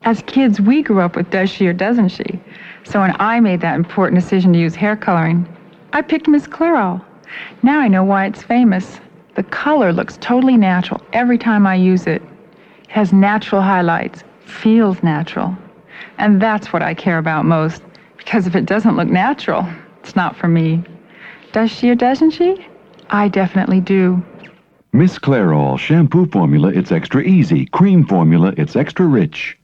As kids, we grew up with does she or doesn't she? So when I made that important decision to use hair coloring, I picked Miss Clairol. Now I know why it's famous. The color looks totally natural every time I use it. It has natural highlights, feels natural. And that's what I care about most, because if it doesn't look natural, it's not for me. Does she or doesn't she? I definitely do. Miss Clairol shampoo formula, it's extra easy. Cream formula, it's extra rich.